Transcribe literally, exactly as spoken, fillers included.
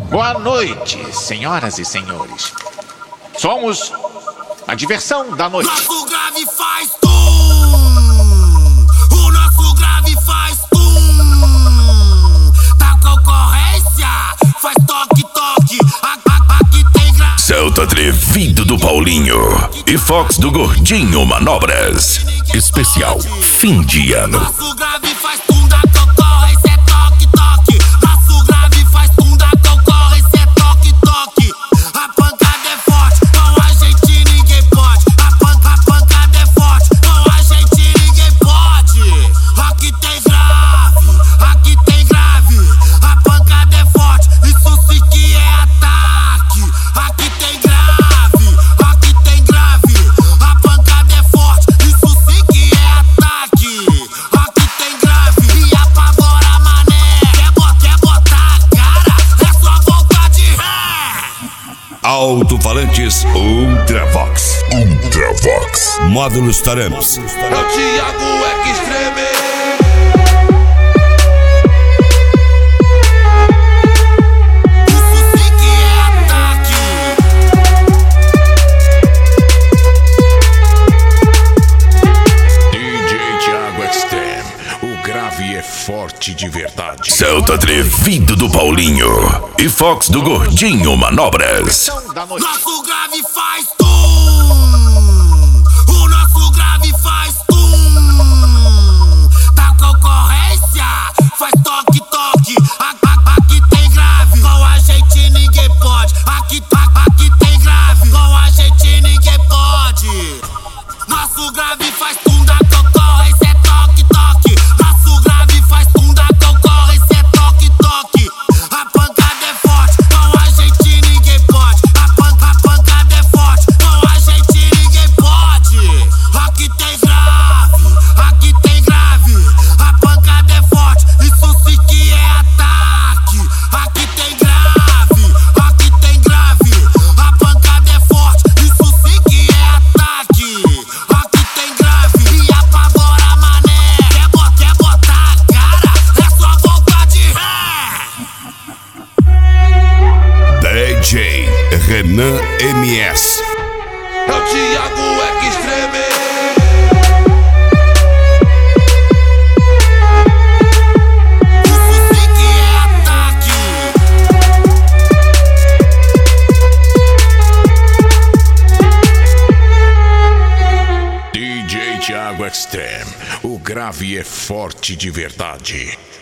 Boa noite, senhoras e senhores. Somos a diversão da noite. Nosso grave faz tum, o nosso grave faz tum. Da concorrência faz toque, toque. Aqui tem grave. Celta Atrevido do Paulinho e Fox do Gordinho Manobras. Especial fim de ano. Nosso grave faz tum, da concorrência é toque, toque. Nosso grave faz tum, da concorrência é toque, toque. A pancada é forte, com a gente ninguém pode. A, pan a pancada é forte, com a gente ninguém pode. Aqui tem grave, aqui tem grave. A pancada é forte, isso sim que é ataque. Aqui tem grave, aqui tem grave. A pancada é forte, isso sim que é ataque. Aqui tem grave e apavora mané. Quer, bo quer botar a cara, é só voltar de ré. Alto-falantes Ultravox. Ultravox. Módulos Taramps. É o Thiago Extreme. Isso sim que é ataque. D J Thiago Extreme. O grave é forte de verdade. Celta Atrevido do Paulinho e Fox do Gordinho Manobras. Diversão da noite. Nosso grave faz tum, o nosso grave faz tum. Da concorrência faz toque, toque. A- a- Aqui tem grave, com a gente ninguém pode. Aqui, a- aqui tem grave, com a gente ninguém pode. Nosso grave faz tum, da concorrência é toque, toque. Nosso grave faz tum, da concorrência é toque, toque. A pancada é forte, com a gente ninguém pode. A, pan a pancada é forte, com a gente ninguém pode. Aqui tem grave, aqui tem grave. A pancada é forte, isso sim que é ataque. Aqui tem grave, aqui tem grave. A pancada é forte, isso sim que é ataque. Aqui tem grave e apavora mané. Quer, bo quer botar a cara, é só voltar de ré. D J Renan M S. É o Thiago Extreme. Isso sim que é ataque. D J Thiago Extreme. O grave é forte de verdade.